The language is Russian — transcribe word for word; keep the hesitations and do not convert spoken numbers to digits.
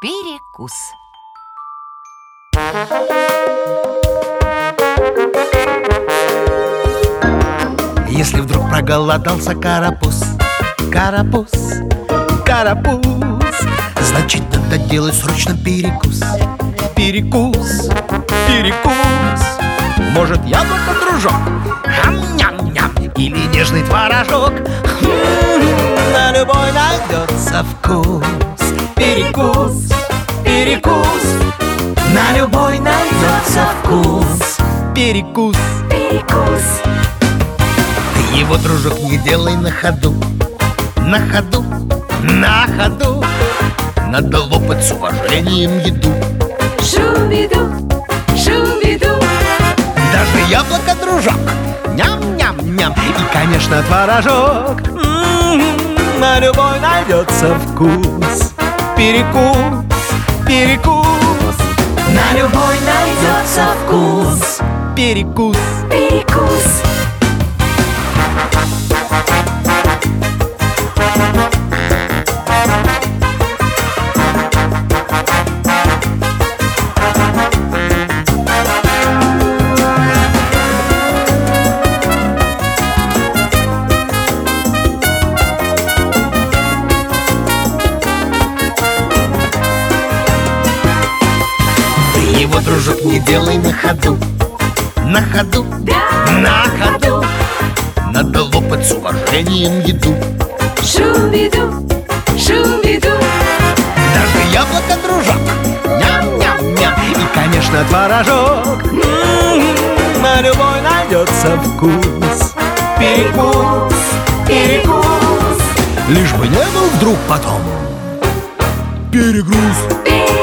Перекус. Если вдруг проголодался карапуз, карапуз, карапуз, значит, надо делать срочно перекус. Перекус, перекус. Может, яблоко, дружок? Хам-ням-ням. Или нежный творожок? М-м-м, на любой найдется вкус. Перекус, перекус. На любой найдется вкус. Перекус, перекус. Ты его, дружок, не делай на ходу. На ходу, на ходу. Надо лопать с уважением еду. Шубиду, шубиду. Даже яблоко, дружок. Ням-ням-ням. И, конечно, творожок. М-м-м, на любой найдется вкус. Перекус, перекус. На любой найдется вкус. Перекус, Перекус. его, дружок, не делай на ходу. На ходу, на ходу. Надо лопать с уважением еду. Шубиду, шубиду. Даже яблоко, дружок. Ням-ням-ням. И, конечно, творожок. М-м-м, на любой найдется вкус. Перекус, перекус. Лишь бы не был вдруг потом перегруз. Перекус.